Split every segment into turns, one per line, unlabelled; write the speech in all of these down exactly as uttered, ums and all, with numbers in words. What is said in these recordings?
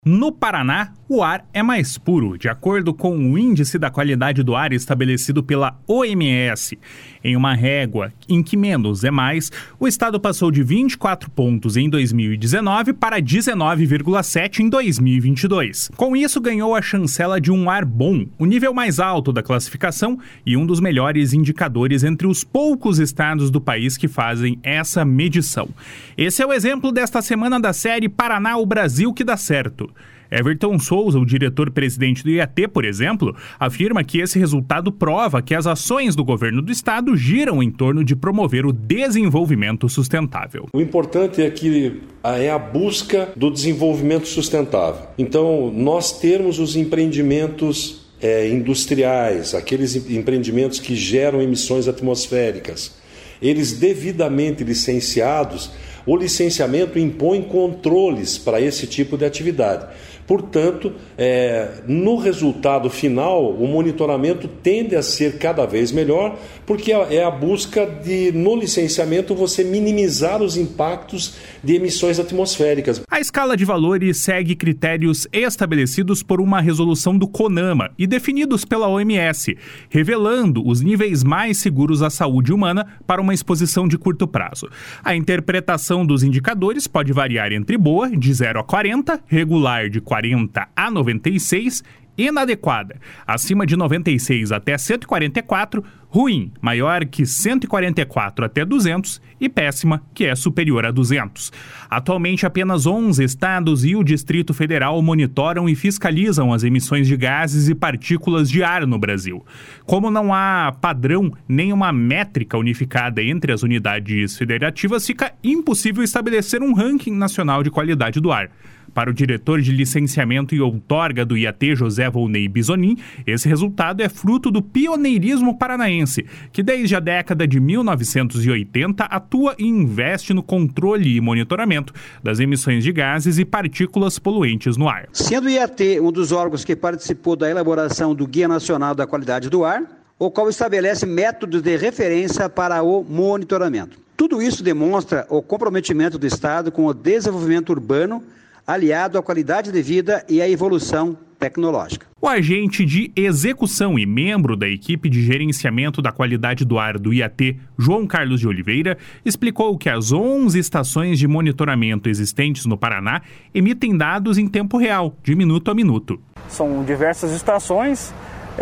No Paraná, o ar é mais puro, de acordo com o Índice da Qualidade do Ar estabelecido pela O M S. Em uma régua em que menos é mais, o estado passou de vinte e quatro pontos em dois mil e dezenove para dezenove vírgula sete em dois mil e vinte e dois. Com isso, ganhou a chancela de um ar bom, o nível mais alto da classificação e um dos melhores indicadores entre os poucos estados do país que fazem essa medição. Esse é o exemplo desta semana da série Paraná, o Brasil que dá certo. Everton Souza, o diretor-presidente do I A T, por exemplo, afirma que esse resultado prova que as ações do governo do estado giram em torno de promover o desenvolvimento sustentável.
O importante é que é a busca do desenvolvimento sustentável. Então, nós termos os empreendimentos é, industriais, aqueles empreendimentos que geram emissões atmosféricas, eles devidamente licenciados. O licenciamento impõe controles para esse tipo de atividade. Portanto, é, no resultado final, o monitoramento tende a ser cada vez melhor, porque é a busca de, no licenciamento, você minimizar os impactos de emissões atmosféricas.
A escala de valores segue critérios estabelecidos por uma resolução do CONAMA e definidos pela O M S, revelando os níveis mais seguros à saúde humana para uma exposição de curto prazo. A interpretação dos indicadores pode variar entre boa, de zero a quarenta, regular, de quarenta a noventa e seis, inadequada, acima de noventa e seis até cento e quarenta e quatro, ruim, maior que cento e quarenta e quatro até duzentos e péssima, que é superior a duzentos. Atualmente, apenas onze estados e o Distrito Federal monitoram e fiscalizam as emissões de gases e partículas de ar no Brasil. Como não há padrão nem uma métrica unificada entre as unidades federativas, fica impossível estabelecer um ranking nacional de qualidade do ar. Para o diretor de licenciamento e outorga do I A T, José Volney Bisonin, esse resultado é fruto do pioneirismo paranaense, que desde a década de mil novecentos e oitenta atua e investe no controle e monitoramento das emissões de gases e partículas poluentes no ar.
Sendo o I A T um dos órgãos que participou da elaboração do Guia Nacional da Qualidade do Ar, o qual estabelece métodos de referência para o monitoramento. Tudo isso demonstra o comprometimento do Estado com o desenvolvimento urbano, aliado à qualidade de vida e à evolução tecnológica.
O agente de execução e membro da equipe de gerenciamento da qualidade do ar do I A T, João Carlos de Oliveira, explicou que as onze estações de monitoramento existentes no Paraná emitem dados em tempo real, de minuto a minuto.
São diversas estações,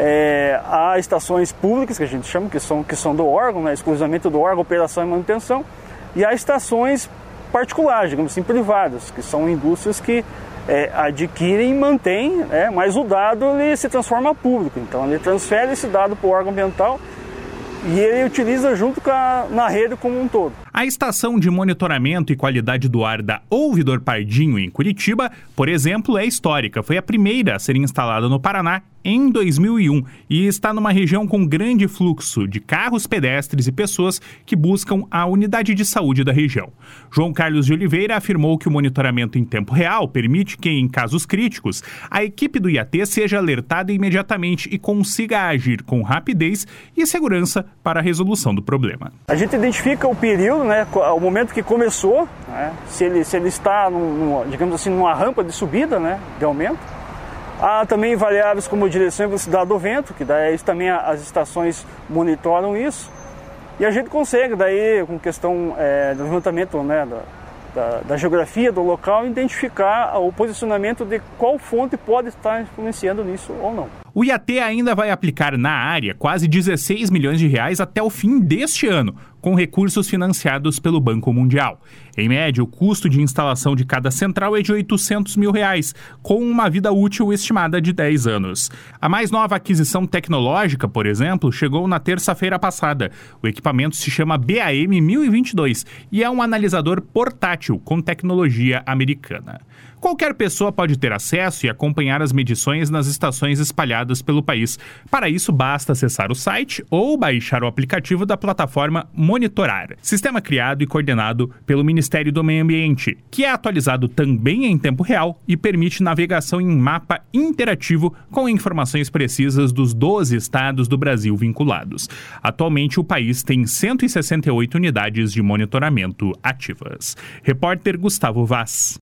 é, há estações públicas, que a gente chama, que são, que são do órgão, né, exclusivamente do órgão, operação e manutenção, e há estações particulares, digamos assim, privadas, que são indústrias que é, adquirem e mantêm, né, mas o dado ele se transforma público, então ele transfere esse dado para o órgão ambiental e ele utiliza junto com a, na rede como um todo.
A estação de monitoramento e qualidade do ar da Ouvidor Pardinho, em Curitiba, por exemplo, é histórica. Foi a primeira a ser instalada no Paraná em dois mil e um e está numa região com grande fluxo de carros, pedestres e pessoas que buscam a unidade de saúde da região. João Carlos de Oliveira afirmou que o monitoramento em tempo real permite que, em casos críticos, a equipe do I A T seja alertada imediatamente e consiga agir com rapidez e segurança para a resolução do problema.
A gente identifica o período, né, o momento que começou, né, se, ele, se ele está, num, digamos assim, numa rampa de subida, né, de aumento. Há também variáveis como direção e velocidade do vento, que daí também as estações monitoram isso. E a gente consegue, daí, com questão é, do levantamento, né, da, da, da geografia do local, identificar o posicionamento de qual fonte pode estar influenciando nisso ou não.
O I A T ainda vai aplicar na área quase dezesseis milhões de reais até o fim deste ano, com recursos financiados pelo Banco Mundial. Em média, o custo de instalação de cada central é de oitocentos mil reais, com uma vida útil estimada de dez anos. A mais nova aquisição tecnológica, por exemplo, chegou na terça-feira passada. O equipamento se chama B A M mil e vinte e dois e é um analisador portátil com tecnologia americana. Qualquer pessoa pode ter acesso e acompanhar as medições nas estações espalhadas pelo país. Para isso, basta acessar o site ou baixar o aplicativo da plataforma Monitorar, sistema criado e coordenado pelo Ministério do Meio Ambiente, que é atualizado também em tempo real e permite navegação em mapa interativo com informações precisas dos doze estados do Brasil vinculados. Atualmente, o país tem cento e sessenta e oito unidades de monitoramento ativas. Repórter Gustavo Vaz.